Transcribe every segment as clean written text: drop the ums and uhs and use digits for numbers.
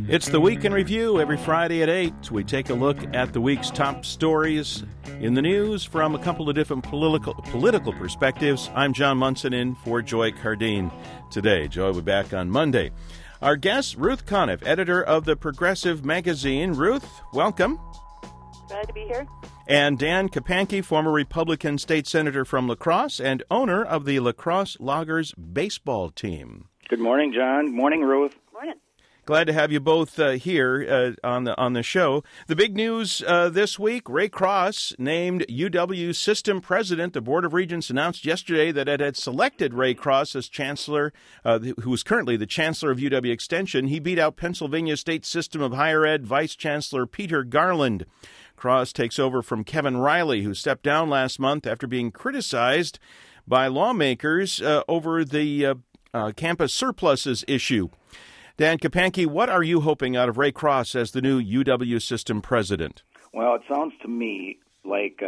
It's the Week in Review. Every Friday at 8, we take a look at the week's top stories in the news from a couple of different political perspectives. I'm John Munson in for Joy Cardine today. Joy will be back on Monday. Our guest, Ruth Conniff, editor of the Progressive magazine. Ruth, welcome. Glad to be here. And Dan Kapanke, former Republican state senator from La Crosse and owner of the La Crosse Loggers baseball team. Good morning, John. Morning, Ruth. Morning. Glad to have you both here on the show. The big news this week, Ray Cross named UW system president. The Board of Regents announced yesterday that it had selected Ray Cross as chancellor, who is currently the chancellor of UW Extension. He beat out Pennsylvania State System of Higher Ed Vice Chancellor Peter Garland. Cross takes over from Kevin Riley, who stepped down last month after being criticized by lawmakers over the campus surpluses issue. Dan Kapanke, what are you hoping out of Ray Cross as the new UW system president? Well, it sounds to me like,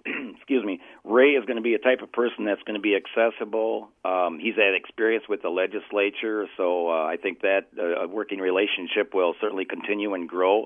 Ray is going to be a type of person that's going to be accessible. He's had experience with the legislature, so I think that working relationship will certainly continue and grow.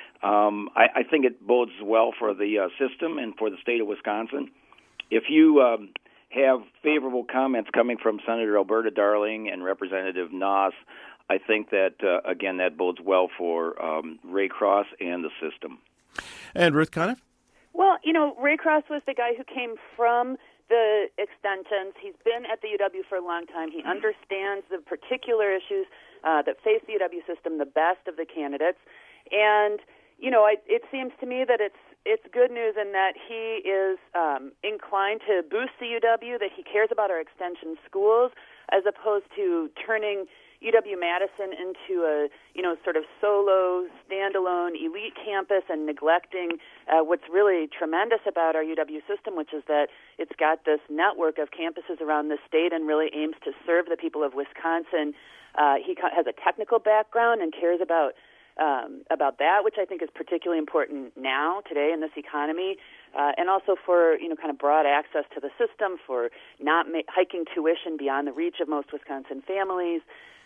I think it bodes well for the system and for the state of Wisconsin. If you have favorable comments coming from Senator Alberta Darling and Representative Noss, I think that, again, that bodes well for Ray Cross and the system. And Ruth Conniff? Well, Ray Cross was the guy who came from the extensions. He's been at the UW for a long time. He understands the particular issues that face the UW system the best of the candidates. And, it seems to me that it's good news in that he is inclined to boost the UW, that he cares about our extension schools, as opposed to turning UW-Madison into a, sort of solo, standalone, elite campus and neglecting what's really tremendous about our UW system, which is that it's got this network of campuses around the state and really aims to serve the people of Wisconsin. He has a technical background and cares about that, which I think is particularly important now, today, in this economy, and also for, kind of broad access to the system, for not hiking tuition beyond the reach of most Wisconsin families.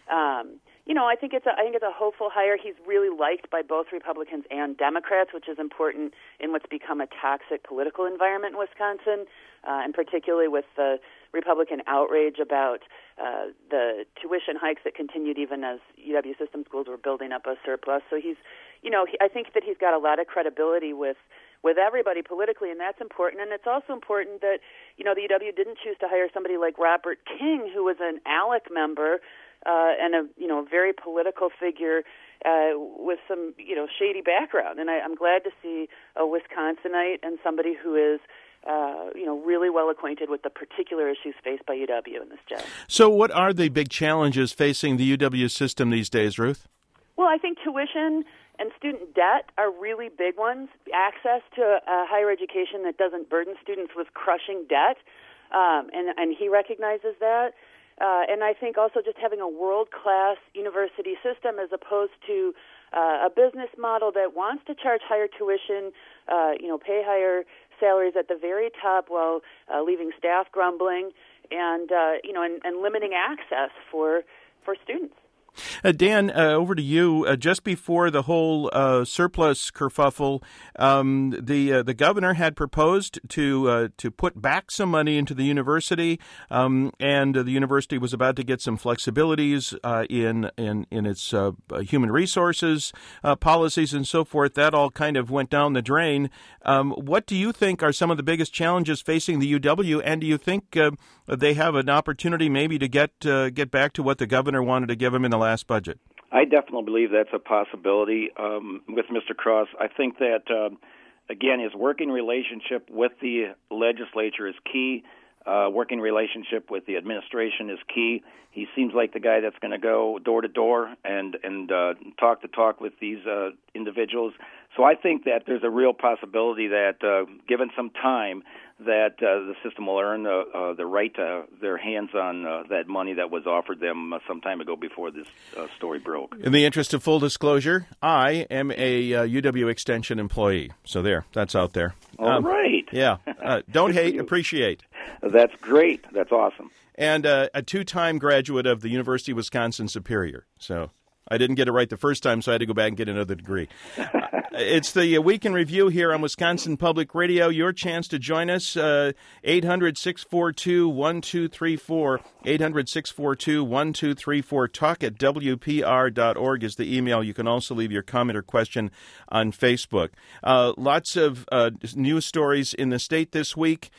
I think it's a hopeful hire. He's really liked by both Republicans and Democrats, which is important in what's become a toxic political environment in Wisconsin, and particularly with the Republican outrage about the tuition hikes that continued even as UW system schools were building up a surplus. So he's, I think that he's got a lot of credibility with everybody politically, and that's important. And it's also important that, the UW didn't choose to hire somebody like Robert King, who was an ALEC member, and a very political figure with some shady background. And I'm glad to see a Wisconsinite and somebody who is really well acquainted with the particular issues faced by UW in this job. So what are the big challenges facing the UW system these days, Ruth? Well, I think tuition and student debt are really big ones. Access to a higher education that doesn't burden students with crushing debt, and he recognizes that. And I think also just having a world-class university system as opposed to a business model that wants to charge higher tuition, pay higher salaries at the very top while leaving staff grumbling and limiting access for students. Dan, over to you. Just before the whole surplus kerfuffle, the governor had proposed to put back some money into the university, and the university was about to get some flexibilities in its human resources policies and so forth. That all kind of went down the drain. What do you think are some of the biggest challenges facing the UW, and do you think they have an opportunity maybe to get back to what the governor wanted to give them in the last budget? I definitely believe that's a possibility with Mr. Cross. I think that, again, his working relationship with the legislature is key. Working relationship with the administration is key. He seems like the guy that's going to go door to door and talk to talk with these individuals. So I think that there's a real possibility that, given some time, that the system will earn the right to their hands on that money that was offered them some time ago before this story broke. In the interest of full disclosure, I am a UW Extension employee. So that's out there. All right. Yeah. Don't hate, appreciate. That's great. That's awesome. And a two-time graduate of the University of Wisconsin Superior. So I didn't get it right the first time, so I had to go back and get another degree. It's the Week in Review here on Wisconsin Public Radio. Your chance to join us, 800-642-1234, 800-642-1234. Talk@wpr.org is the email. You can also leave your comment or question on Facebook. Lots of news stories in the state this week.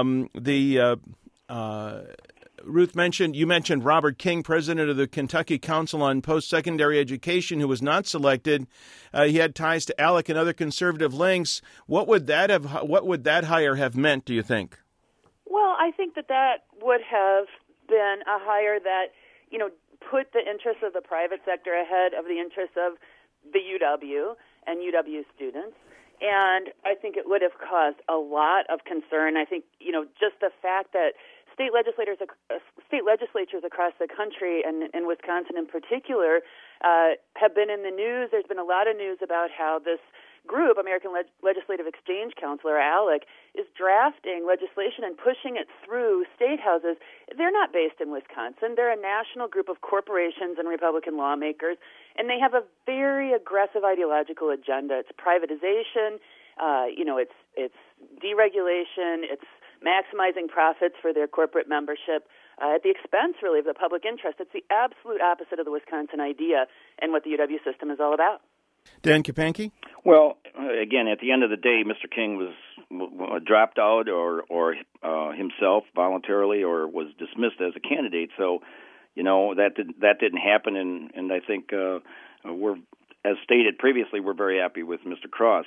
Ruth you mentioned Robert King, president of the Kentucky Council on Post-Secondary Education, who was not selected. He had ties to ALEC and other conservative links. What would that hire have meant, do you think? Well, I think that would have been a hire that, put the interests of the private sector ahead of the interests of the UW and UW students. And I think it would have caused a lot of concern. I think, just the fact that state legislatures across the country, and in Wisconsin in particular, have been in the news. There's been a lot of news about how this group, American Legislative Exchange Council, or ALEC, is drafting legislation and pushing it through state houses. They're not based in Wisconsin. They're a national group of corporations and Republican lawmakers, and they have a very aggressive ideological agenda. It's privatization, it's deregulation, it's maximizing profits for their corporate membership at the expense, really, of the public interest. It's the absolute opposite of the Wisconsin idea and what the UW system is all about. Dan Kapanke? Well, again, at the end of the day, Mr. King was dropped out or himself voluntarily or was dismissed as a candidate. So, that didn't happen, and I think we're, as stated previously, we're very happy with Mr. Cross.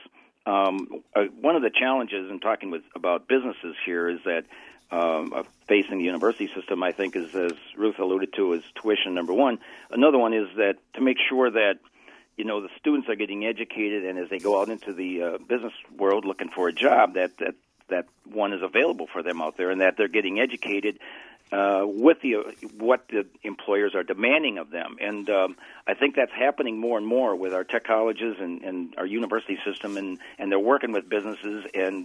One of the challenges in talking about businesses here is that facing the university system, I think, is, as Ruth alluded to, is tuition, number one. Another one is that to make sure that the students are getting educated, and as they go out into the business world looking for a job, that one is available for them out there, and that they're getting educated with what the employers are demanding of them. And I think that's happening more and more with our tech colleges and our university system, and they're working with businesses, and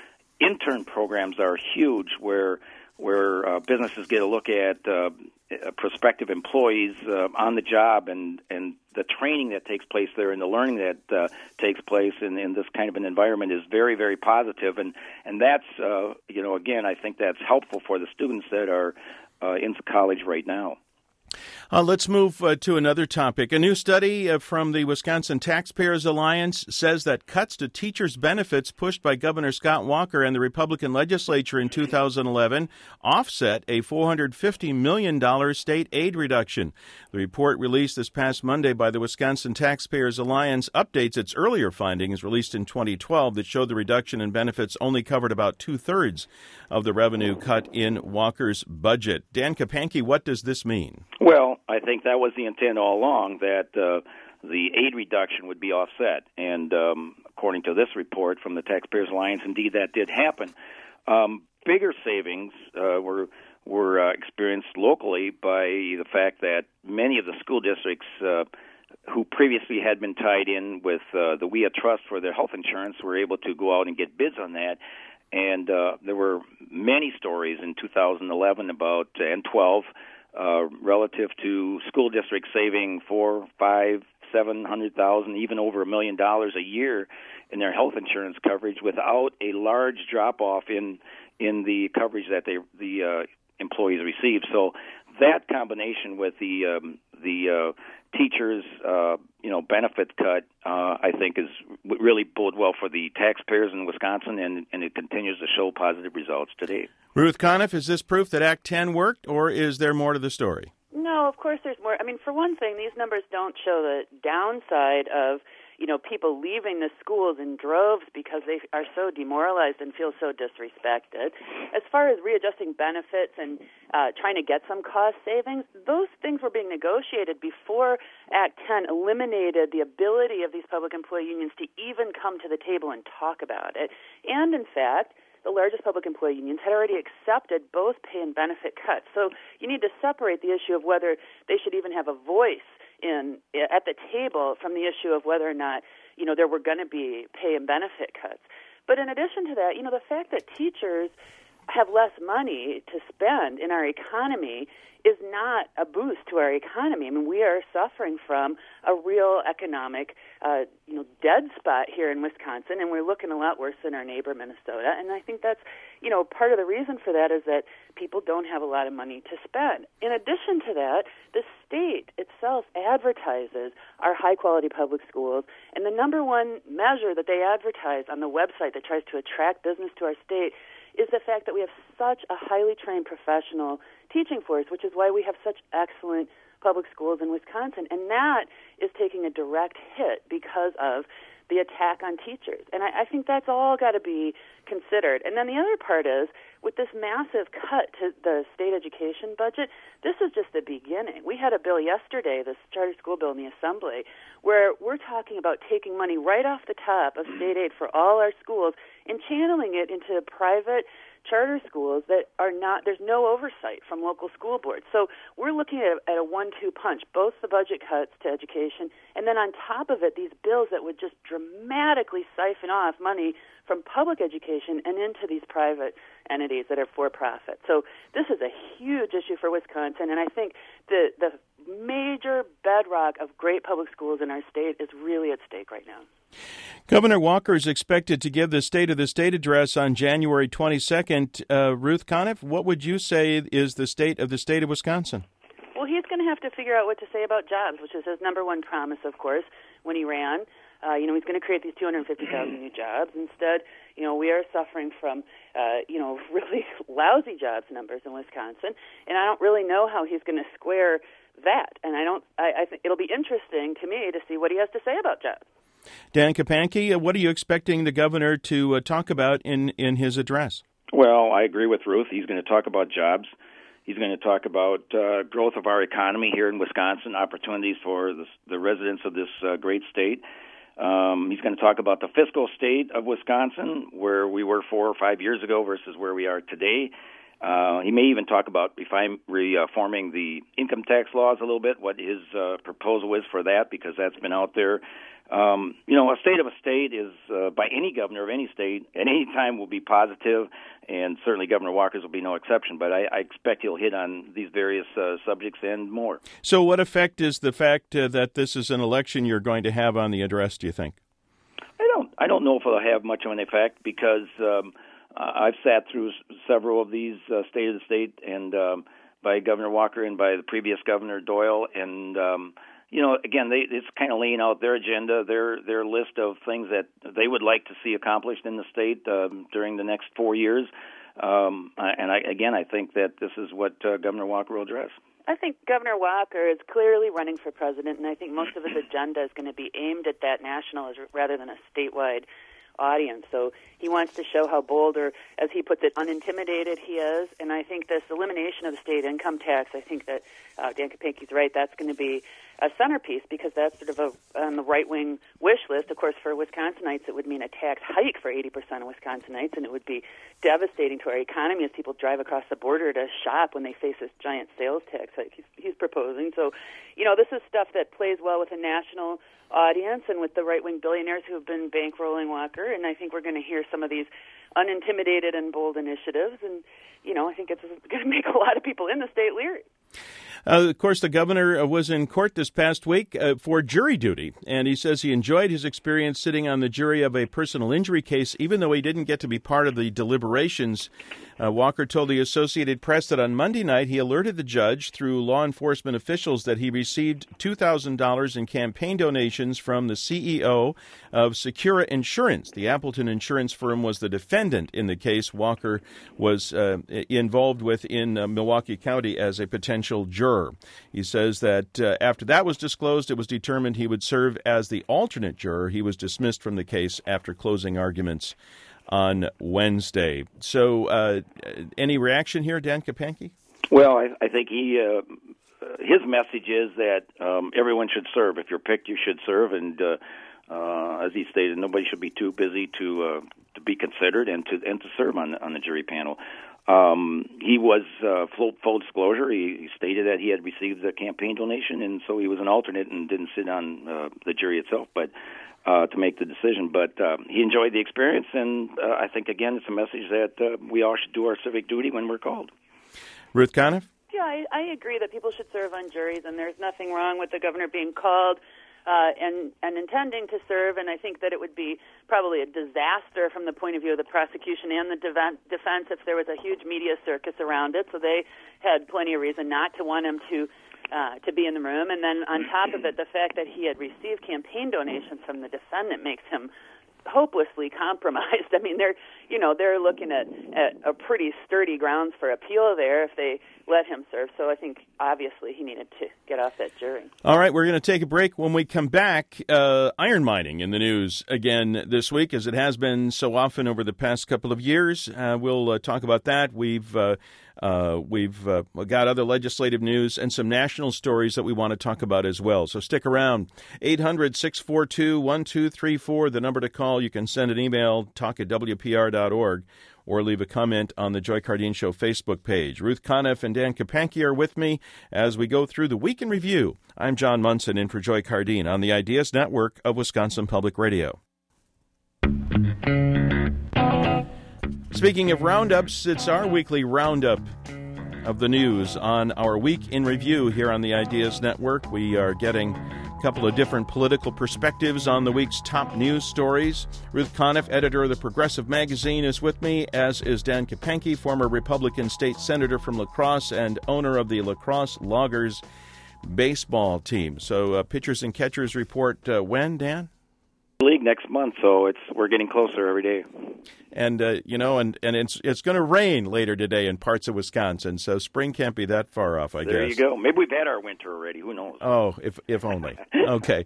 intern programs are huge where businesses get a look at prospective employees on the job, and the training that takes place there and the learning that takes place in this kind of an environment is very, very positive. And that's, again, I think that's helpful for the students that are in college right now. Let's move to another topic. A new study from the Wisconsin Taxpayers Alliance says that cuts to teachers' benefits pushed by Governor Scott Walker and the Republican legislature in 2011 offset a $450 million state aid reduction. The report released this past Monday by the Wisconsin Taxpayers Alliance updates its earlier findings released in 2012 that showed the reduction in benefits only covered about two-thirds of the revenue cut in Walker's budget. Dan Kapanke, what does this mean? Well, I think that was the intent all along, that the aid reduction would be offset. And according to this report from the Taxpayers Alliance, indeed that did happen. Bigger savings were experienced locally by the fact that many of the school districts who previously had been tied in with the WIA Trust for their health insurance were able to go out and get bids on that. And there were many stories in 2011 and 12 relative to school districts saving $400,000, $500,000, $700,000, even over $1 million a year in their health insurance coverage without a large drop-off in the coverage that the employees receive. So that combination with the teachers' benefits cut, I think, is really bode well for the taxpayers in Wisconsin, and it continues to show positive results today. Ruth Conniff, is this proof that Act 10 worked, or is there more to the story? No, of course there's more. I mean, for one thing, these numbers don't show the downside of people leaving the schools in droves because they are so demoralized and feel so disrespected. As far as readjusting benefits and trying to get some cost savings, those things were being negotiated before Act 10 eliminated the ability of these public employee unions to even come to the table and talk about it. And, in fact, the largest public employee unions had already accepted both pay and benefit cuts. So you need to separate the issue of whether they should even have a voice at the table from the issue of whether or not, there were going to be pay and benefit cuts. But in addition to that, the fact that teachers have less money to spend in our economy is not a boost to our economy. I mean, we are suffering from a real economic, dead spot here in Wisconsin, and we're looking a lot worse than our neighbor Minnesota. And I think that's, part of the reason for that is that people don't have a lot of money to spend. In addition to that, the state itself advertises our high-quality public schools, and the number one measure that they advertise on the website that tries to attract business to our state is the fact that we have such a highly trained professional teaching force, which is why we have such excellent public schools in Wisconsin. And that is taking a direct hit because of the attack on teachers. And I think that's all got to be considered. And then the other part is, with this massive cut to the state education budget, this is just the beginning. We had a bill yesterday, this charter school bill in the Assembly, where we're talking about taking money right off the top of state aid for all our schools and channeling it into private charter schools that are not, there's no oversight from local school boards. So we're looking at a 1-2 punch, both the budget cuts to education, and then on top of it, these bills that would just dramatically siphon off money from public education and into these private entities that are for-profit. So this is a huge issue for Wisconsin, and I think the major bedrock of great public schools in our state is really at stake right now. Governor Walker is expected to give the State of the State address on January 22nd. Ruth Conniff, what would you say is the state of Wisconsin? Well, he's going to have to figure out what to say about jobs, which is his number one promise, of course, when he ran. He's going to create these 250,000 new jobs. Instead, we are suffering from, really lousy jobs numbers in Wisconsin, and I don't really know how he's going to square that. And I think it'll be interesting to me to see what he has to say about jobs. Dan Kapanke, what are you expecting the governor to talk about in his address? Well, I agree with Ruth. He's going to talk about jobs. He's going to talk about growth of our economy here in Wisconsin, opportunities for the residents of this great state. He's going to talk about the fiscal state of Wisconsin, where we were 4 or 5 years ago versus where we are today. He may even talk about reforming the income tax laws a little bit, what his proposal is for that, because that's been out there. A state of a state is, by any governor of any state, at any time will be positive, and certainly Governor Walker's will be no exception. But I expect he'll hit on these various subjects and more. So what effect is the fact that this is an election you're going to have on the address, do you think? I don't know if it'll have much of an effect, because I've sat through several of these State of the State and by Governor Walker and by the previous Governor Doyle, and again, it's kind of laying out their agenda, their list of things that they would like to see accomplished in the state during the next 4 years. I think that this is what Governor Walker will address. I think Governor Walker is clearly running for president, and I think most of his agenda is going to be aimed at that national rather than a statewide audience. So he wants to show how bold, or as he puts it, unintimidated he is. And I think this elimination of the state income tax, I think that Dan Kapanke's right, that's going to be a centerpiece, because that's sort of on the right-wing wish list. Of course, for Wisconsinites, it would mean a tax hike for 80% of Wisconsinites, and it would be devastating to our economy as people drive across the border to shop when they face this giant sales tax hike he's proposing. So, this is stuff that plays well with a national audience and with the right-wing billionaires who have been bankrolling Walker, and I think we're going to hear some of these unintimidated and bold initiatives, and, I think it's going to make a lot of people in the state leery. Of course, the governor was in court this past week for jury duty, and he says he enjoyed his experience sitting on the jury of a personal injury case, even though he didn't get to be part of the deliberations. Walker told the Associated Press that on Monday night he alerted the judge through law enforcement officials that he received $2,000 in campaign donations from the CEO of Secura Insurance. The Appleton insurance firm was the defendant in the case Walker was involved with in Milwaukee County as a potential juror. He says that after that was disclosed, it was determined he would serve as the alternate juror. He was dismissed from the case after closing arguments on Wednesday. So any reaction here, Dan Kapanke? Well, I think his message is that everyone should serve. If you're picked, you should serve, and as he stated, nobody should be too busy to be considered and to serve on the jury panel. He was, full disclosure, he stated that he had received a campaign donation, and so he was an alternate and didn't sit on the jury itself, but to make the decision. But he enjoyed the experience, and I think, again, it's a message that we all should do our civic duty when we're called. Ruth Conniff? Yeah, I agree that people should serve on juries, and there's nothing wrong with the governor being called and intending to serve, and I think that it would be probably a disaster from the point of view of the prosecution and the defense if there was a huge media circus around it, so they had plenty of reason not to want him to be in the room. And then on top of it, the fact that he had received campaign donations from the defendant makes him hopelessly compromised. I mean, they're looking at a pretty sturdy grounds for appeal there if they let him serve. So I think obviously he needed to get off that jury. All right, we're going to take a break. When we come back, iron mining in the news again this week, as it has been so often over the past couple of years. We'll talk about that. We've got other legislative news and some national stories that we want to talk about as well. So stick around. 800-642-1234, the number to call. You can send an email, talk@wpr.org, or leave a comment on the Joy Cardeen Show Facebook page. Ruth Conniff and Dan Kapanke are with me as we go through the Week in Review. I'm John Munson in for Joy Cardeen on the Ideas Network of Wisconsin Public Radio. Speaking of roundups, it's our weekly roundup of the news on our Week in Review here on the Ideas Network. We are getting a couple of different political perspectives on the week's top news stories. Ruth Conniff, editor of the Progressive Magazine, is with me, as is Dan Kapanke, former Republican state senator from La Crosse and owner of the La Crosse Loggers baseball team. So pitchers and catchers report when, Dan? League next month, so we're getting closer every day. And it's going to rain later today in parts of Wisconsin, so spring can't be that far off, I guess. There you go. Maybe we've had our winter already. Who knows? Oh, if only. Okay.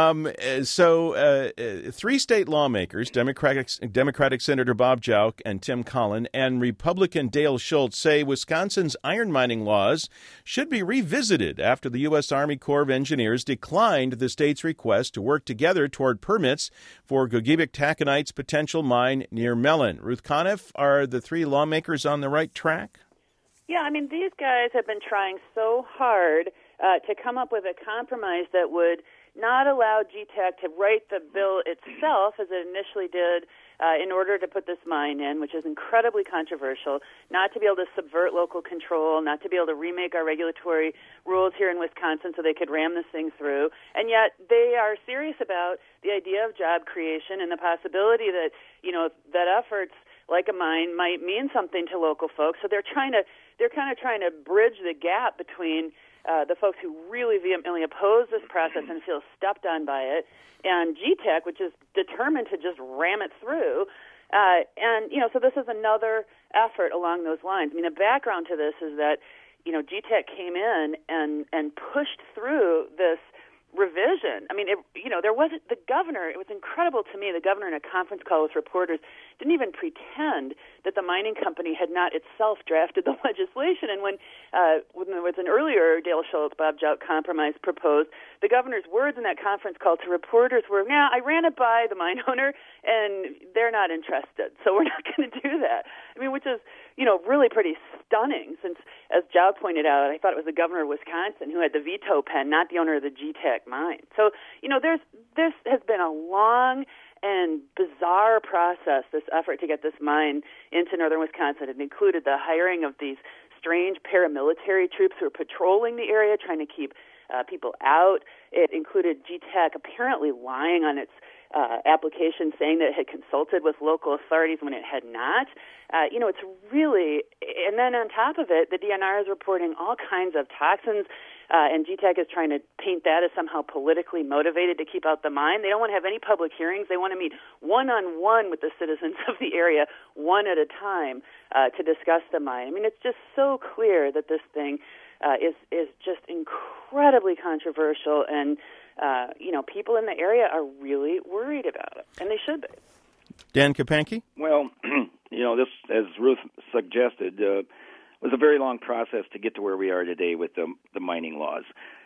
So three state lawmakers, Democratic Senator Bob Jauch and Tim Collin, and Republican Dale Schultz, say Wisconsin's iron mining laws should be revisited after the U.S. Army Corps of Engineers declined the state's request to work together toward permits for Gogebic Taconite's potential mine near Mellon. Ruth Conniff, are the three lawmakers on the right track? Yeah, I mean, these guys have been trying so hard to come up with a compromise that would not allow GTAC to write the bill itself, as it initially did, in order to put this mine in, which is incredibly controversial, not to be able to subvert local control, not to be able to remake our regulatory rules here in Wisconsin so they could ram this thing through. And yet they are serious about the idea of job creation and the possibility that, that efforts like a mine might mean something to local folks. So they're kind of trying to bridge the gap between the folks who really vehemently oppose this process and feel stepped on by it, and GTAC, which is determined to just ram it through. So this is another effort along those lines. I mean, the background to this is that, GTAC came in and pushed through this revision. I mean, there wasn't the governor. It was incredible to me. The governor, in a conference call with reporters, didn't even pretend that the mining company had not itself drafted the legislation. And when there was an earlier Dale Schultz, Bob Jauch compromise proposed, the governor's words in that conference call to reporters were, I ran it by the mine owner, and they're not interested, so we're not going to do that. I mean, which is, really pretty stunning, since, as Jauch pointed out, I thought it was the governor of Wisconsin who had the veto pen, not the owner of the GTAC mine. So, this has been a long and bizarre process, this effort to get this mine into northern Wisconsin. It included the hiring of these strange paramilitary troops who are patrolling the area, trying to keep people out. It included GTAC apparently lying on its application, saying that it had consulted with local authorities when it had not. It's really, and then on top of it, the DNR is reporting all kinds of toxins, and GTAC is trying to paint that as somehow politically motivated to keep out the mine. They don't want to have any public hearings. They want to meet one-on-one with the citizens of the area, one at a time, to discuss the mine. I mean, it's just so clear that this thing is just incredibly controversial, and people in the area are really worried about it, and they should be. Dan Kapanke? Well, this, as Ruth suggested, was a very long process to get to where we are today with the mining laws.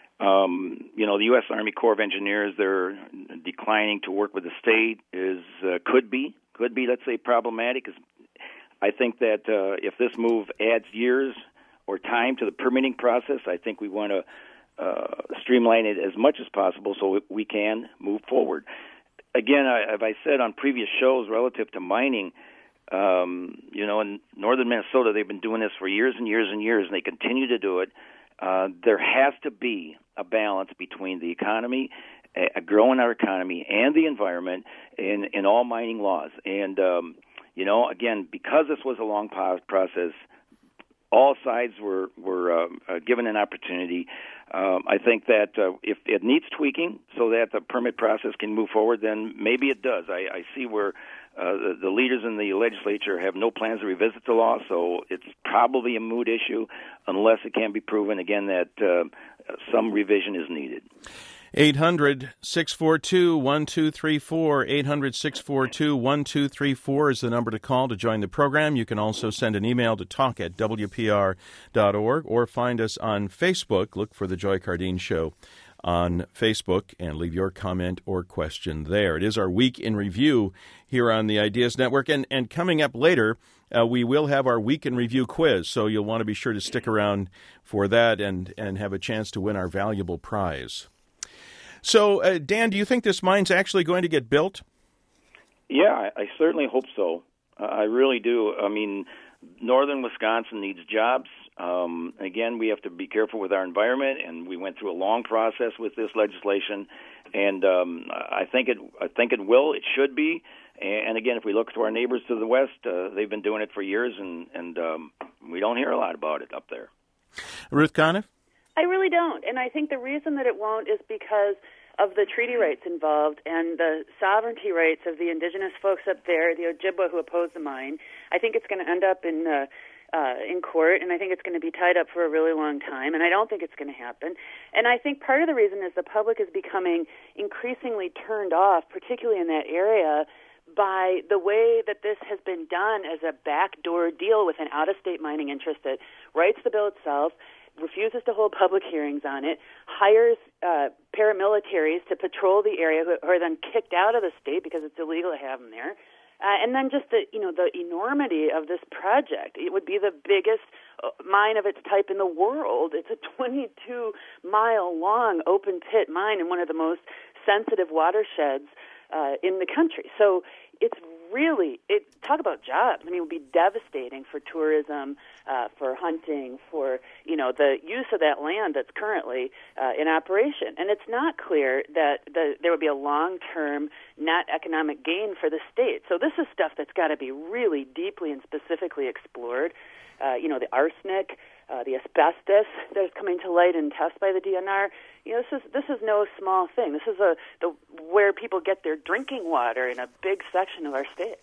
The U.S. Army Corps of Engineers, they're declining to work with the state could be, let's say, problematic. I think that if this move adds years or time to the permitting process, I think we want to streamline it as much as possible so we can move forward. Again, as I said on previous shows relative to mining, in northern Minnesota, they've been doing this for years and years and years, and they continue to do it. There has to be a balance between the economy, growing our economy, and the environment in all mining laws. And, again, because this was a long process, all sides were given an opportunity. I think that if it needs tweaking so that the permit process can move forward, then maybe it does. I see where the leaders in the legislature have no plans to revisit the law, so it's probably a moot issue unless it can be proven, again, that some revision is needed. 800-642-1234, 800-642-1234 is the number to call to join the program. You can also send an email to talk@wpr.org or find us on Facebook. Look for The Joy Cardeen Show on Facebook and leave your comment or question there. It is our week in review here on the Ideas Network, and coming up later, we will have our week in review quiz, so you'll want to be sure to stick around for that and have a chance to win our valuable prize. So, Dan, do you think this mine's actually going to get built? Yeah, I certainly hope so. I really do. I mean, northern Wisconsin needs jobs. Again, we have to be careful with our environment, and we went through a long process with this legislation, and I think it will. It should be. And again, if we look to our neighbors to the west, they've been doing it for years, and we don't hear a lot about it up there. Ruth Conniff? I really don't, and I think the reason that it won't is because of the treaty rights involved and the sovereignty rights of the indigenous folks up there, the Ojibwa who oppose the mine. I think it's going to end up in court, and I think it's going to be tied up for a really long time, and I don't think it's going to happen. And I think part of the reason is the public is becoming increasingly turned off, particularly in that area, by the way that this has been done as a backdoor deal with an out-of-state mining interest that writes the bill itself, refuses to hold public hearings on it, hires paramilitaries to patrol the area who are then kicked out of the state because it's illegal to have them there. And then just the enormity of this project. It would be the biggest mine of its type in the world. It's a 22-mile-long open-pit mine in one of the most sensitive watersheds in the country. So it's really, talk about jobs. I mean, it would be devastating for tourism, for hunting, for, the use of that land that's currently in operation. And it's not clear that there would be a long-term net economic gain for the state. So this is stuff that's got to be really deeply and specifically explored. The arsenic, the asbestos that is coming to light in tests by the DNR. This is no small thing. This is where people get their drinking water in a big section of our state.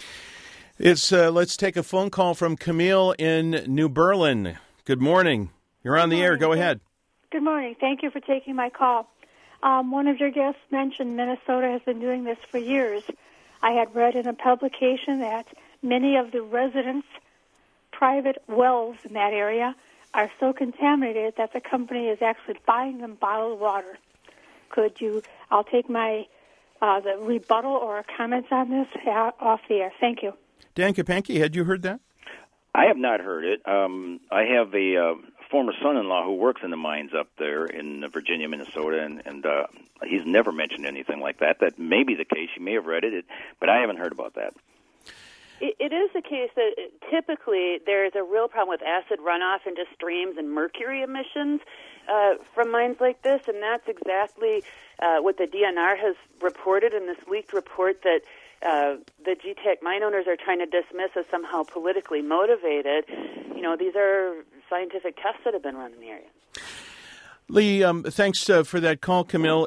Let's take a phone call from Camille in New Berlin. Good morning. You're on the air. Go ahead. Good morning. Thank you for taking my call. One of your guests mentioned Minnesota has been doing this for years. I had read in a publication that many of the residents' private wells in that area are so contaminated that the company is actually buying them bottled water. I'll take my the rebuttal or comments on this off the air. Thank you. Dan Kapanke, had you heard that? I have not heard it. I have a former son-in-law who works in the mines up there in Virginia, Minnesota, and he's never mentioned anything like that. That may be the case. You may have read it, but I haven't heard about that. It is the case that typically there is a real problem with acid runoff into streams and mercury emissions from mines like this, and that's exactly what the DNR has reported in this leaked report that the GTEC mine owners are trying to dismiss as somehow politically motivated. These are scientific tests that have been run in the area. Lee, thanks for that call, Camille.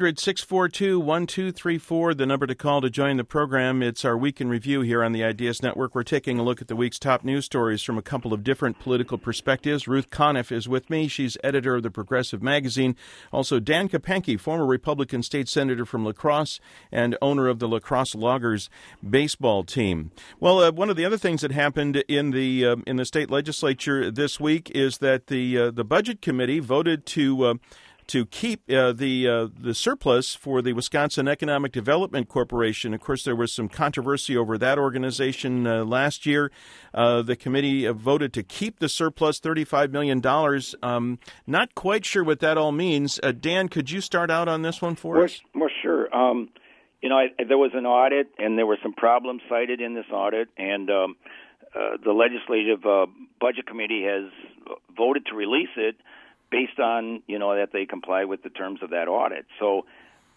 800-642-1234, the number to call to join the program. It's our Week in Review here on the Ideas Network. We're taking a look at the week's top news stories from a couple of different political perspectives. Ruth Conniff is with me. She's editor of the Progressive Magazine. Also, Dan Kapanke, former Republican state senator from La Crosse and owner of the La Crosse Loggers baseball team. Well, one of the other things that happened in the state legislature this week is that the Budget Committee voted to to keep the surplus for the Wisconsin Economic Development Corporation. Of course, there was some controversy over that organization last year. The committee voted to keep the surplus, $35 million. Not quite sure what that all means. Dan, could you start out on this one for us? Well, sure. There was an audit, and there were some problems cited in this audit, and the Legislative Budget Committee has voted to release it based on, that they comply with the terms of that audit. So,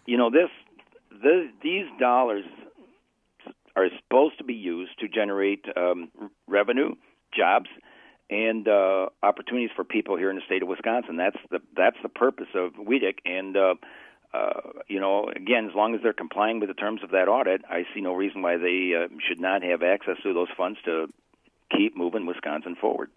these dollars are supposed to be used to generate revenue, jobs, and opportunities for people here in the state of Wisconsin. That's the purpose of WEDC, and again, as long as they're complying with the terms of that audit, I see no reason why they should not have access to those funds to keep moving Wisconsin forward.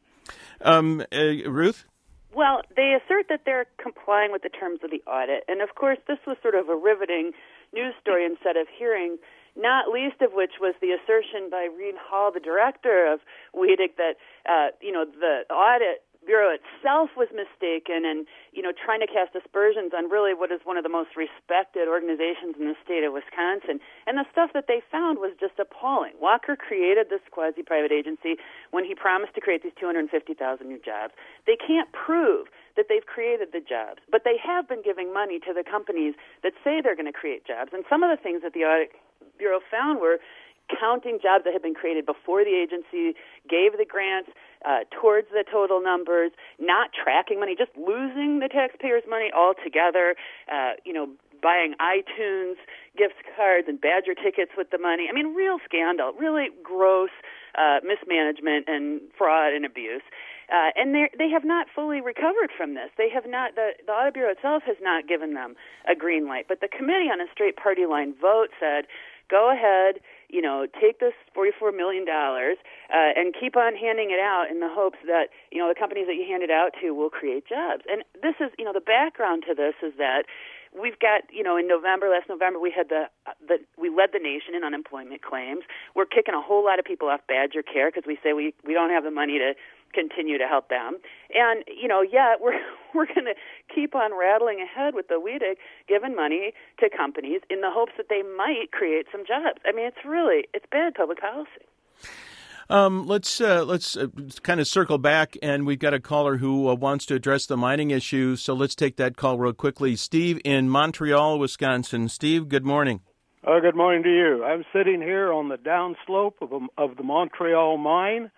Ruth? Well, they assert that they're complying with the terms of the audit. And, of course, this was sort of a riveting news story instead of hearing, not least of which was the assertion by Reed Hall, the director of WEDC, that, the audit Bureau itself was mistaken and, trying to cast aspersions on really what is one of the most respected organizations in the state of Wisconsin. And the stuff that they found was just appalling. Walker created this quasi-private agency when he promised to create these 250,000 new jobs. They can't prove that they've created the jobs, but they have been giving money to the companies that say they're going to create jobs. And some of the things that the Audit Bureau found were counting jobs that had been created before the agency gave the grants towards the total numbers, not tracking money, just losing the taxpayers' money altogether, buying iTunes gift cards and Badger tickets with the money. I mean, real scandal, really gross mismanagement and fraud and abuse. And they have not fully recovered from this. They have not. The Audit Bureau itself has not given them a green light. But the committee on a straight party line vote said, go ahead, take this $44 million and keep on handing it out in the hopes that, the companies that you hand it out to will create jobs. And this is, the background to this is that we've got, in last November, we had we led the nation in unemployment claims. We're kicking a whole lot of people off Badger Care because we say we don't have the money to continue to help them. And, yet we're going to keep on rattling ahead with the WEDC giving money to companies in the hopes that they might create some jobs. I mean, it's bad public policy. Let's kind of circle back, and we've got a caller who wants to address the mining issue, so let's take that call real quickly. Steve in Montreal, Wisconsin. Steve, good morning. Good morning to you. I'm sitting here on the downslope of the Montreal mine.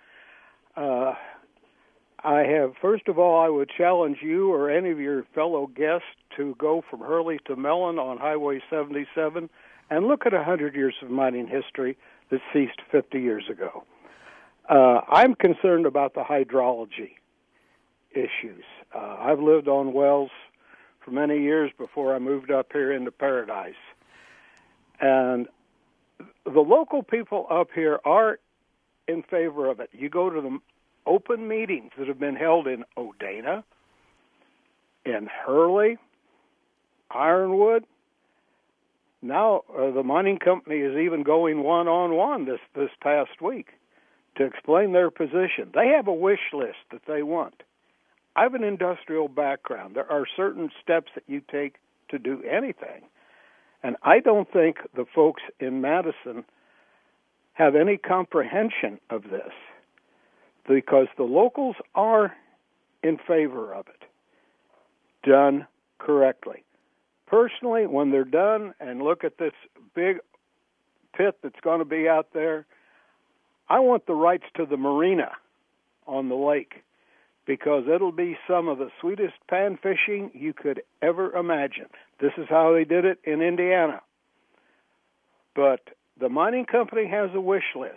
First of all, I would challenge you or any of your fellow guests to go from Hurley to Mellon on Highway 77 and look at 100 years of mining history that ceased 50 years ago. I'm concerned about the hydrology issues. I've lived on wells for many years before I moved up here into Paradise. And the local people up here are in favor of it. You go to the open meetings that have been held in Odena, in Hurley, Ironwood. Now the mining company is even going one-on-one this past week to explain their position. They have a wish list that they want. I have an industrial background. There are certain steps that you take to do anything. And I don't think the folks in Madison have any comprehension of this, because the locals are in favor of it, done correctly. Personally, when they're done and look at this big pit that's going to be out there, I want the rights to the marina on the lake, because it'll be some of the sweetest pan fishing you could ever imagine. This is how they did it in Indiana. But the mining company has a wish list,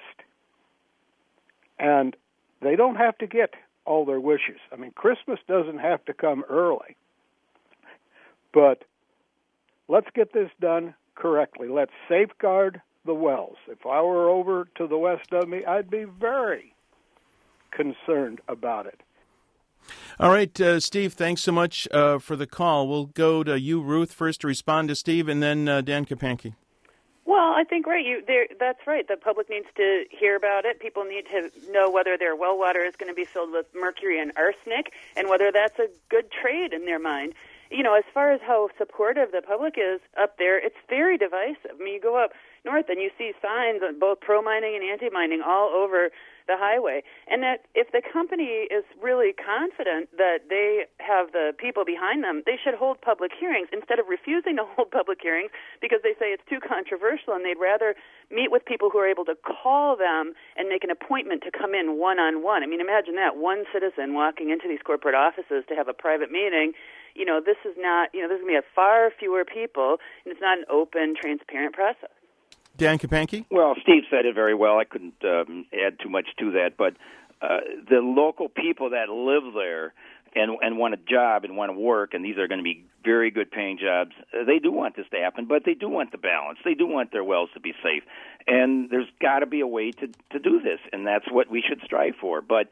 and they don't have to get all their wishes. I mean, Christmas doesn't have to come early. But let's get this done correctly. Let's safeguard the wells. If I were over to the west of me, I'd be very concerned about it. All right, Steve, thanks so much for the call. We'll go to you, Ruth, first to respond to Steve, and then Dan Kapanke. Well, I think, that's right. The public needs to hear about it. People need to know whether their well water is going to be filled with mercury and arsenic and whether that's a good trade in their mind. as far as how supportive the public is up there, it's very divisive. I mean, you go up north and you see signs on both pro-mining and anti-mining all over the highway. And that if the company is really confident that they have the people behind them, they should hold public hearings instead of refusing to hold public hearings because they say it's too controversial and they'd rather meet with people who are able to call them and make an appointment to come in one-on-one. I mean, imagine that, one citizen walking into these corporate offices to have a private meeting. This is not, there's going to be a far fewer people, and it's not an open, transparent process. Dan Kapanke? Well, Steve said it very well. I couldn't add too much to that. But the local people that live there and want a job and want to work, and these are going to be very good-paying jobs, they do want this to happen, but they do want the balance. They do want their wells to be safe. And there's got to be a way to do this, and that's what we should strive for. But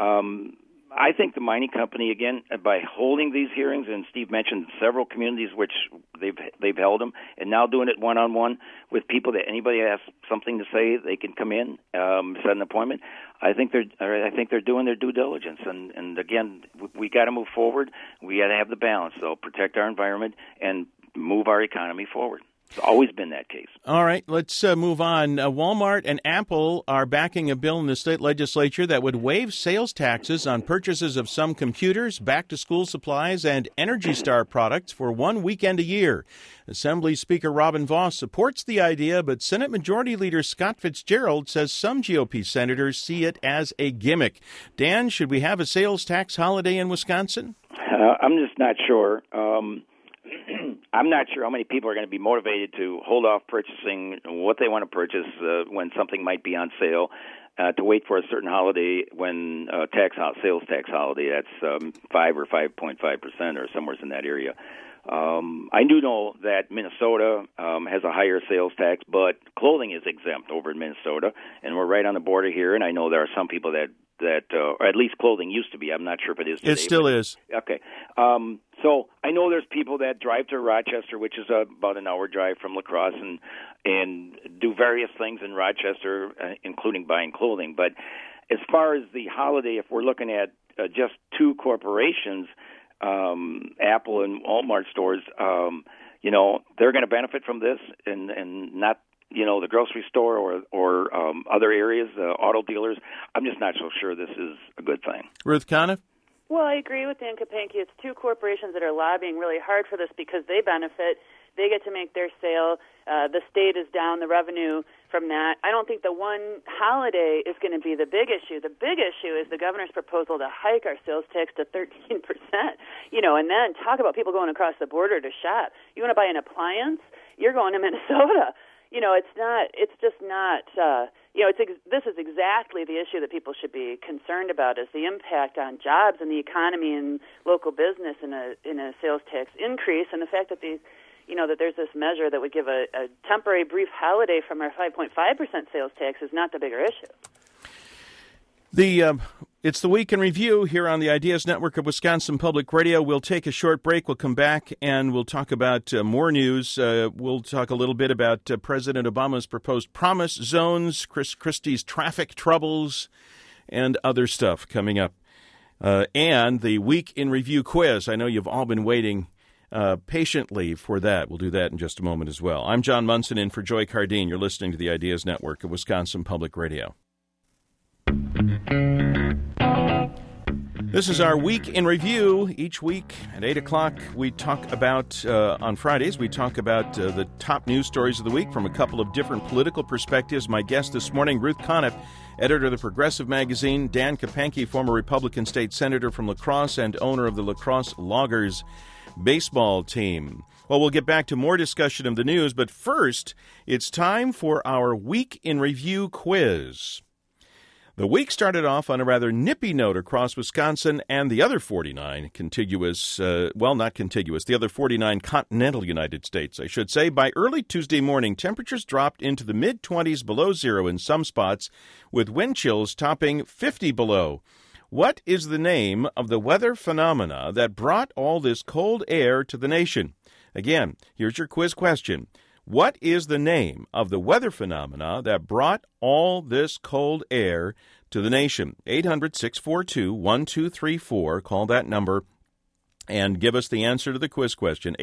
I think the mining company, again, by holding these hearings, and Steve mentioned several communities which they've held them, and now doing it one-on-one with people that anybody has something to say, they can come in, set an appointment. I think they're doing their due diligence, and again, we got to move forward. We got to have the balance, though, protect our environment and move our economy forward. It's always been that case. All right, let's move on. Walmart and Apple are backing a bill in the state legislature that would waive sales taxes on purchases of some computers, back-to-school supplies, and Energy Star products for 1 weekend a year. Assembly Speaker Robin Vos supports the idea, but Senate Majority Leader Scott Fitzgerald says some GOP senators see it as a gimmick. Dan, should we have a sales tax holiday in Wisconsin? I'm just not sure. I'm not sure how many people are going to be motivated to hold off purchasing what they want to purchase when something might be on sale, to wait for a certain holiday when sales tax holiday, that's 5 or 5.5% or somewhere in that area. I do know that Minnesota has a higher sales tax, but clothing is exempt over in Minnesota, and we're right on the border here, and I know there are some people that or at least clothing used to be. I'm not sure if it is today. It still is. Okay. So I know there's people that drive to Rochester, which is about an hour drive from La Crosse, and do various things in Rochester, including buying clothing. But as far as the holiday, if we're looking at just two corporations, Apple and Walmart stores, they're going to benefit from this, and not the grocery store or other areas, auto dealers. I'm just not so sure this is a good thing. Ruth Conniff? Well, I agree with Dan Kapanke. It's two corporations that are lobbying really hard for this because they benefit. They get to make their sale. The state is down the revenue from that. I don't think the one holiday is going to be the big issue. The big issue is the governor's proposal to hike our sales tax to 13%. And then talk about people going across the border to shop. You want to buy an appliance? You're going to Minnesota. This is exactly the issue that people should be concerned about, is the impact on jobs and the economy and local business in a sales tax increase, and the fact that that there's this measure that would give a temporary brief holiday from our 5.5% sales tax is not the bigger issue. It's the Week in Review here on the Ideas Network of Wisconsin Public Radio. We'll take a short break. We'll come back and we'll talk about more news. We'll talk a little bit about President Obama's proposed promise zones, Chris Christie's traffic troubles, and other stuff coming up. And the Week in Review quiz. I know you've all been waiting patiently for that. We'll do that in just a moment as well. I'm John Munson in for Joy Cardine. You're listening to the Ideas Network of Wisconsin Public Radio. This is our Week in Review. Each week at 8 o'clock, we talk about, on Fridays, we talk about the top news stories of the week from a couple of different political perspectives. My guest this morning, Ruth Conniff, editor of the Progressive magazine, Dan Kapanke, former Republican state senator from La Crosse and owner of the La Crosse Loggers baseball team. Well, we'll get back to more discussion of the news, but first, it's time for our Week in Review quiz. The week started off on a rather nippy note across Wisconsin and the other 49 contiguous, the other 49 continental United States, I should say. By early Tuesday morning, temperatures dropped into the mid-20s below zero in some spots, with wind chills topping 50 below. What is the name of the weather phenomena that brought all this cold air to the nation? Again, here's your quiz question. What is the name of the weather phenomena that brought all this cold air to the nation? 800-642-1234. Call that number. and give us the answer to the quiz question,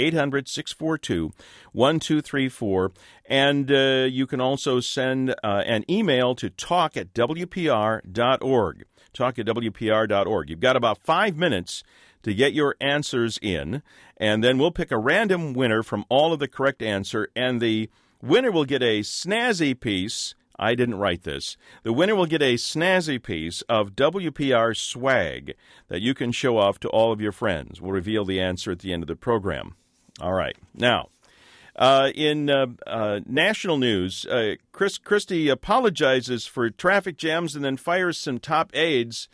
800-642-1234. And you can also send an email to talk@wpr.org, talk@wpr.org. You've got about 5 minutes to get your answers in, and then we'll pick a random winner from all of the correct answer, and the winner will get a snazzy piece. I didn't write this. The winner will get a snazzy piece of WPR swag that you can show off to all of your friends. We'll reveal the answer at the end of the program. All right. Now, in national news, Chris Christie apologizes for traffic jams and then fires some top aides.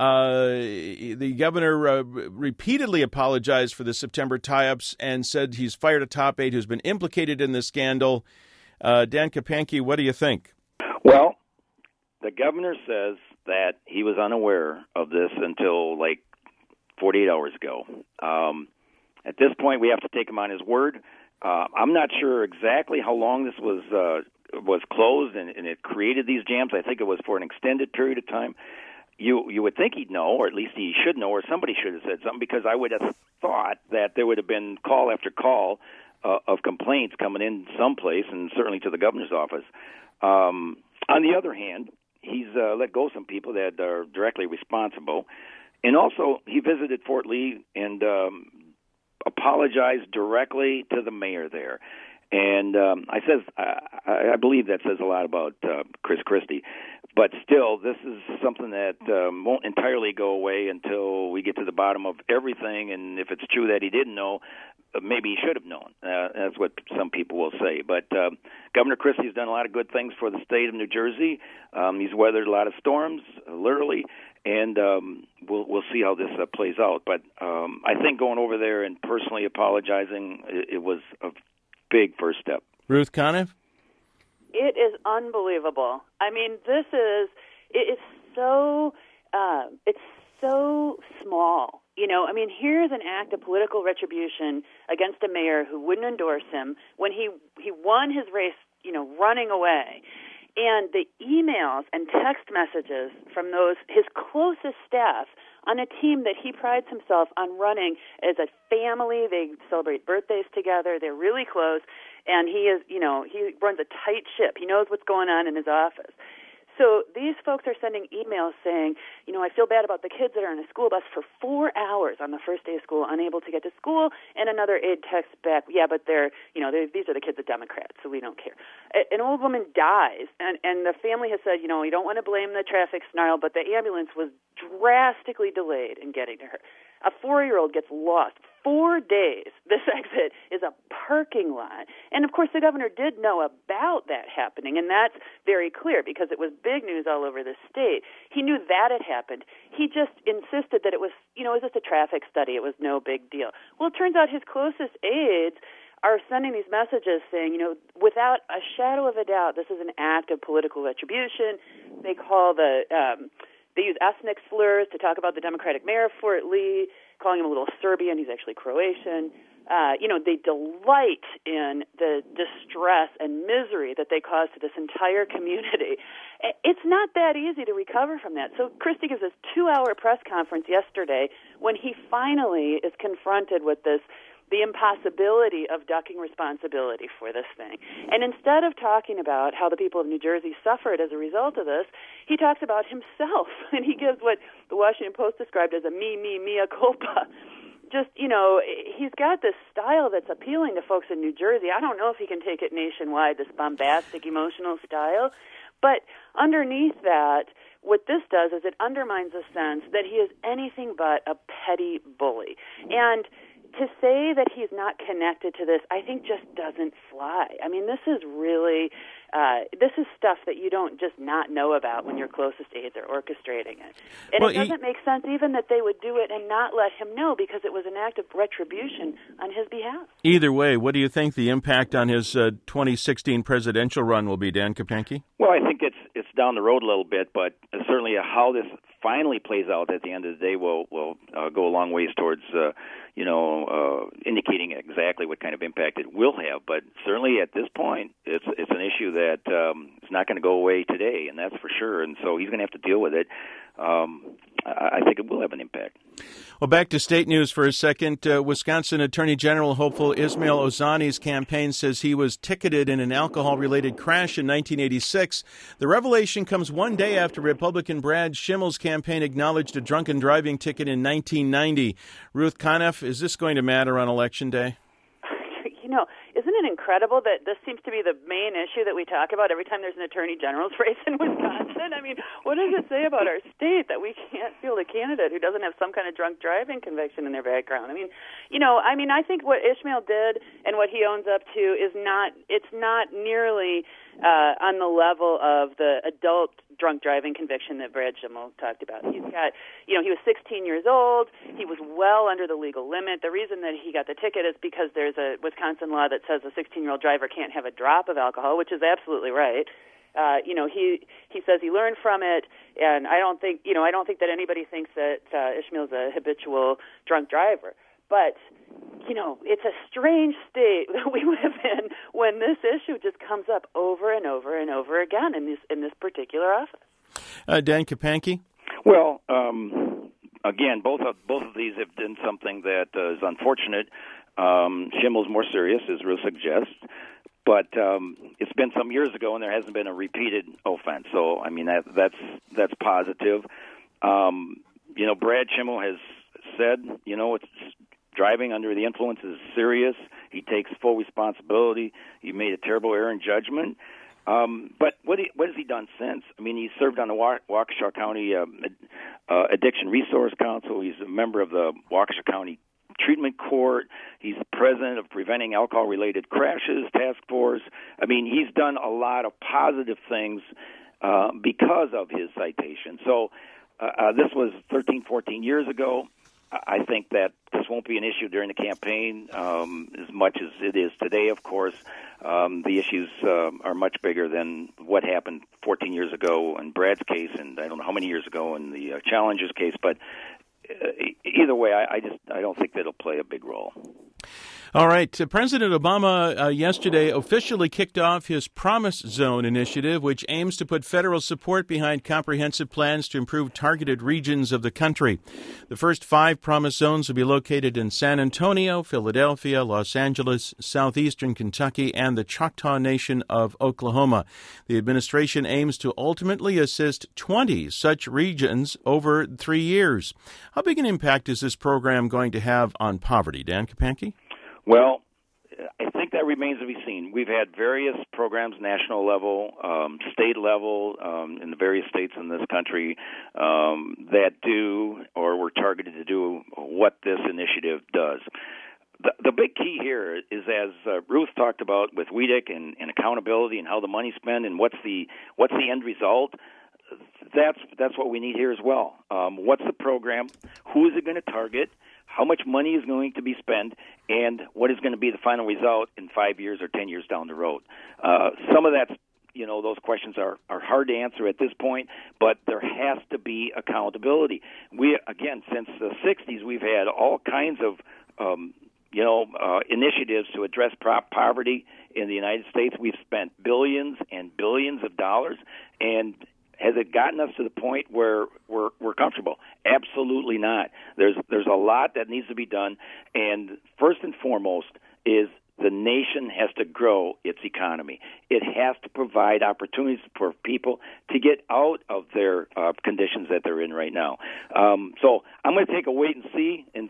The governor repeatedly apologized for the September tie-ups and said he's fired a top aide who's been implicated in the scandal. Dan Kapanke, what do you think? Well, the governor says that he was unaware of this until like 48 hours ago. At this point, we have to take him on his word. I'm not sure exactly how long this was closed and it created these jams. I think it was for an extended period of time. You would think he'd know, or at least he should know, or somebody should have said something, because I would have thought that there would have been call after call of complaints coming in someplace, and certainly to the governor's office. On the other hand, he's let go some people that are directly responsible. And also, he visited Fort Lee and apologized directly to the mayor there. And I believe that says a lot about Chris Christie. But still, this is something that won't entirely go away until we get to the bottom of everything. And if it's true that he didn't know, maybe he should have known. That's what some people will say. But Governor Christie's done a lot of good things for the state of New Jersey. He's weathered a lot of storms, literally, and we'll see how this plays out. But I think going over there and personally apologizing, it was a big first step. Ruth Conniff? It is unbelievable. I mean, it's so small. You know, I mean, here's an act of political retribution against a mayor who wouldn't endorse him when he won his race, you know, running away. And the emails and text messages from his closest staff on a team that he prides himself on running as a family. They celebrate birthdays together. They're really close. And he runs a tight ship. He knows what's going on in his office. So these folks are sending emails saying, you know, I feel bad about the kids that are in a school bus for 4 hours on the first day of school, unable to get to school, and another aide texts back, yeah, but these are the kids of Democrats, so we don't care. An old woman dies, and the family has said, you know, we don't want to blame the traffic snarl, but the ambulance was drastically delayed in getting to her. A 4-year-old gets lost. 4 days. This exit is a parking lot. And, of course, the governor did know about that happening, and that's very clear because it was big news all over the state. He knew that had happened. He just insisted that it was just a traffic study. It was no big deal. Well, it turns out his closest aides are sending these messages saying, you know, without a shadow of a doubt, this is an act of political retribution. They call they use ethnic slurs to talk about the Democratic mayor of Fort Lee, calling him a little Serbian. He's actually Croatian. They delight in the distress and misery that they cause to this entire community. It's not that easy to recover from that. So Christie gives this 2-hour press conference yesterday when he finally is confronted with the impossibility of ducking responsibility for this thing. And instead of talking about how the people of New Jersey suffered as a result of this, he talks about himself, and he gives what the Washington Post described as a mea culpa. Just, you know, he's got this style that's appealing to folks in New Jersey. I don't know if he can take it nationwide, this bombastic, emotional style. But underneath that, what this does is it undermines the sense that he is anything but a petty bully. And to say that he's not connected to this, I think just doesn't fly. I mean, this is really, this is stuff that you don't just not know about when your closest aides are orchestrating it. And it doesn't make sense even that they would do it and not let him know because it was an act of retribution on his behalf. Either way, what do you think the impact on his 2016 presidential run will be, Dan Kapanke? Well, I think it's down the road a little bit, but certainly how this finally plays out at the end of the day will go a long ways towards indicating exactly what kind of impact it will have. But certainly at this point, it's an issue that is not going to go away today, and that's for sure. And so he's going to have to deal with it. I think it will have an impact. Well, back to state news for a second. Wisconsin Attorney General hopeful Ismail Ozani's campaign says he was ticketed in an alcohol-related crash in 1986. The revelation comes one day after Republican Brad Schimmel's campaign acknowledged a drunken driving ticket in 1990. Ruth Conniff, is this going to matter on Election Day? Isn't it incredible that this seems to be the main issue that we talk about every time there's an attorney general's race in Wisconsin? I mean, what does it say about our state that we can't field a candidate who doesn't have some kind of drunk driving conviction in their background? I think what Ishmael did and what he owns up to is it's not nearly on the level of the adult drunk driving conviction that Brad Schimmel talked about. He's got, he was 16 years old. He was well under the legal limit. The reason that he got the ticket is because there's a Wisconsin law that says a 16-year-old driver can't have a drop of alcohol, which is absolutely right. He says he learned from it, and I don't think that anybody thinks that Ishmael's a habitual drunk driver. But it's a strange state that we live in when this issue just comes up over and over and over again in this particular office. Dan Kapanke? Well, again, both of these have done something that is unfortunate. Schimmel's more serious, as Ruth suggests, but it's been some years ago, and there hasn't been a repeated offense. So, that's positive. Brad Schimmel has said, it's driving under the influence is serious. He takes full responsibility. He made a terrible error in judgment. But what has he done since? He served on the Waukesha County Addiction Resource Council. He's a member of the Waukesha County Treatment Court. He's president of Preventing Alcohol-Related Crashes Task Force. He's done a lot of positive things because of his citation. So this was 13, 14 years ago. I think that this won't be an issue during the campaign as much as it is today, of course. The issues are much bigger than what happened 14 years ago in Brad's case, and I don't know how many years ago in the Challengers case. But either way, I don't think that it'll play a big role. All right. President Obama yesterday officially kicked off his Promise Zone initiative, which aims to put federal support behind comprehensive plans to improve targeted regions of the country. The first 5 Promise Zones will be located in San Antonio, Philadelphia, Los Angeles, southeastern Kentucky, and the Choctaw Nation of Oklahoma. The administration aims to ultimately assist 20 such regions over 3 years. How big an impact is this program going to have on poverty? Dan Kapanke? Well, I think that remains to be seen. We've had various programs, national level, state level, in the various states in this country that do or were targeted to do what this initiative does. The big key here is, as Ruth talked about with WEDC and accountability and how the money's spent and what's the end result. That's what we need here as well. What's the program? Who is it going to target? How much money is going to be spent, and what is going to be the final result in 5 years or 10 years down the road? Some of that's, those questions are hard to answer at this point, but there has to be accountability. Since the 60s, we've had all kinds of, initiatives to address poverty in the United States. We've spent billions and billions of dollars, and has it gotten us to the point where we're comfortable? Absolutely not. There's a lot that needs to be done, and first and foremost is the nation has to grow its economy. It has to provide opportunities for people to get out of their conditions that they're in right now. So I'm going to take a wait and see and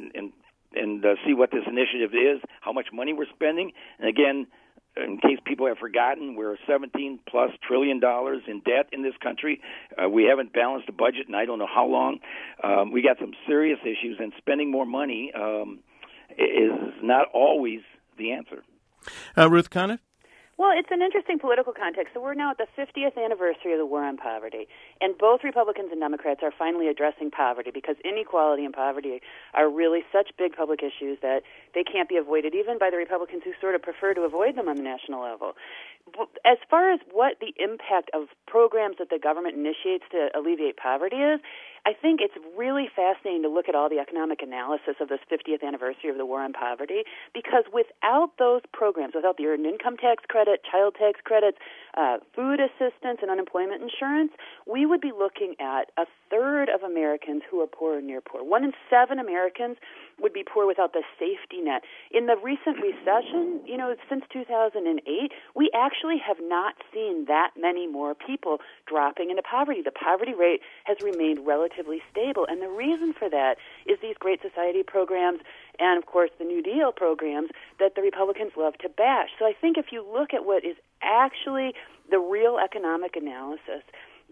see what this initiative is, how much money we're spending, and again, in case people have forgotten, we're $17+ trillion in debt in this country. We haven't balanced the budget in I don't know how long. We got some serious issues, and spending more money is not always the answer. Ruth Conniff? Well, it's an interesting political context. So we're now at the 50th anniversary of the War on Poverty, and both Republicans and Democrats are finally addressing poverty because inequality and poverty are really such big public issues that they can't be avoided, even by the Republicans who sort of prefer to avoid them on the national level. As far as what the impact of programs that the government initiates to alleviate poverty is, I think it's really fascinating to look at all the economic analysis of this 50th anniversary of the War on Poverty, because without those programs, without the Earned Income Tax Credit, child tax credits, food assistance, and unemployment insurance, we would be looking at a third of Americans who are poor or near poor. 1 in 7 Americans would be poor without the safety net. In the recent recession, since 2008, we actually have not seen that many more people dropping into poverty. The poverty rate has remained relatively stable, and the reason for that is these Great Society programs and, of course, the New Deal programs that the Republicans love to bash. So I think if you look at what is actually the real economic analysis,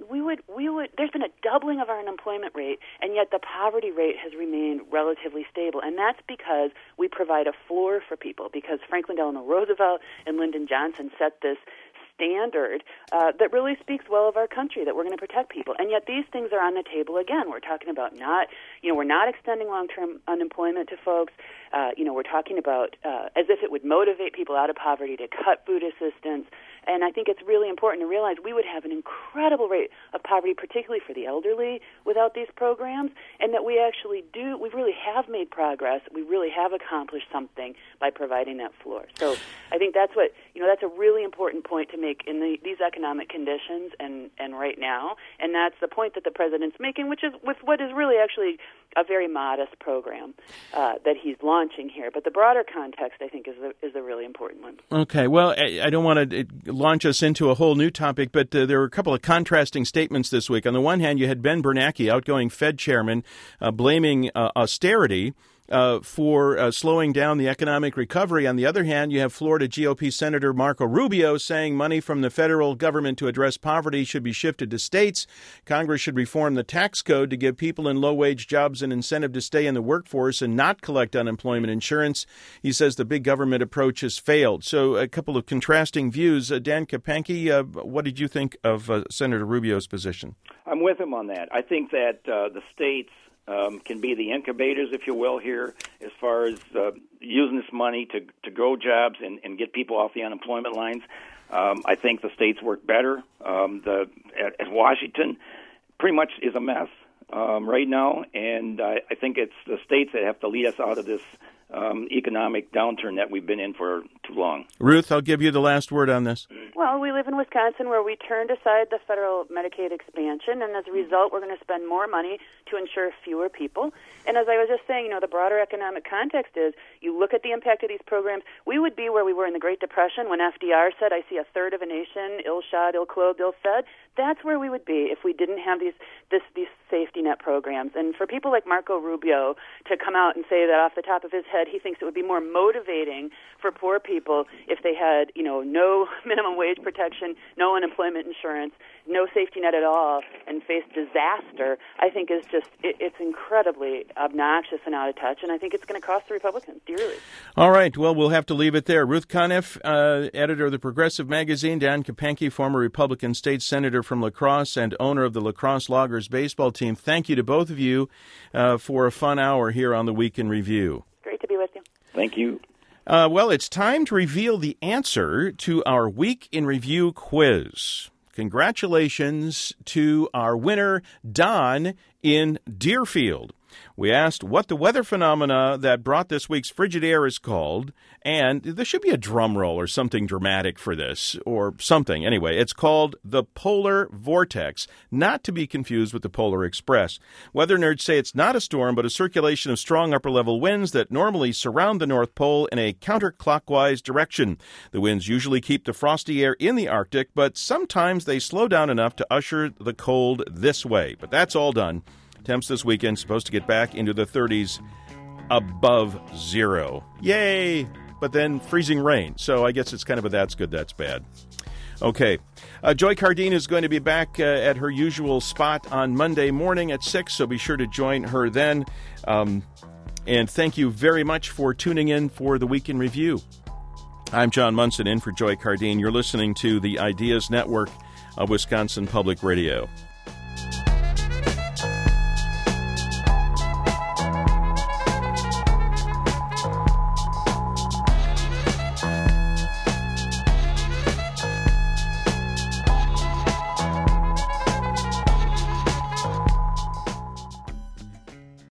there's been a doubling of our unemployment rate, and yet the poverty rate has remained relatively stable. And that's because we provide a floor for people, because Franklin Delano Roosevelt and Lyndon Johnson set this standard that really speaks well of our country, that we're going to protect people. And yet these things are on the table again. We're talking about we're not extending long-term unemployment to folks. We're talking about as if it would motivate people out of poverty to cut food assistance. And I think it's really important to realize we would have an incredible rate of poverty, particularly for the elderly, without these programs, and that we really have made progress. We really have accomplished something by providing that floor. So I think that's a really important point to make in these economic conditions and right now. And that's the point that the president's making, which is with what is really actually a very modest program that he's launching here. But the broader context, I think, is a really important one. Okay. Well, I don't want to launch us into a whole new topic, but there were a couple of contrasting statements this week. On the one hand, you had Ben Bernanke, outgoing Fed chairman, blaming austerity for slowing down the economic recovery. On the other hand, you have Florida GOP Senator Marco Rubio saying money from the federal government to address poverty should be shifted to states. Congress should reform the tax code to give people in low-wage jobs an incentive to stay in the workforce and not collect unemployment insurance. He says the big government approach has failed. So a couple of contrasting views. Dan Kapanke, what did you think of Senator Rubio's position? I'm with him on that. I think that the states can be the incubators, if you will, here, as far as using this money to grow jobs and get people off the unemployment lines. I think the states work better. At Washington, pretty much is a mess right now, and I think it's the states that have to lead us out of this economic downturn that we've been in for too long. Ruth, I'll give you the last word on this. Well, we live in Wisconsin where we turned aside the federal Medicaid expansion, and as a result, we're going to spend more money to insure fewer people. And as I was just saying, the broader economic context is you look at the impact of these programs, we would be where we were in the Great Depression when FDR said, I see a third of a nation ill-shod, ill-clothed, ill-fed. That's where we would be if we didn't have these safety net programs. And for people like Marco Rubio to come out and say that off the top of his head, he thinks it would be more motivating for poor people if they had, no minimum wage protection, no unemployment insurance, no safety net at all, and faced disaster, I think is just, it's incredibly obnoxious and out of touch, and I think it's going to cost the Republicans dearly. All right, well, we'll have to leave it there. Ruth Conniff, editor of the Progressive Magazine, Dan Kapanke, former Republican state senator from La Crosse and owner of the La Crosse Loggers baseball team. Thank you to both of you for a fun hour here on the Week in Review. Great to be with you. Thank you. Well, it's time to reveal the answer to our Week in Review quiz. Congratulations to our winner, Don in Deerfield. We asked what the weather phenomena that brought this week's frigid air is called, and there should be a drum roll or something dramatic for this, or something. Anyway, it's called the polar vortex, not to be confused with the Polar Express. Weather nerds say it's not a storm, but a circulation of strong upper-level winds that normally surround the North Pole in a counterclockwise direction. The winds usually keep the frosty air in the Arctic, but sometimes they slow down enough to usher the cold this way. But that's all done. Temps this weekend supposed to get back into the 30s above zero. Yay! But then freezing rain. So I guess it's kind of a that's good, that's bad. Okay. Joy Cardine is going to be back at her usual spot on Monday morning at 6, so be sure to join her then. And thank you very much for tuning in for the Week in Review. I'm John Munson in for Joy Cardine. You're listening to the Ideas Network of Wisconsin Public Radio.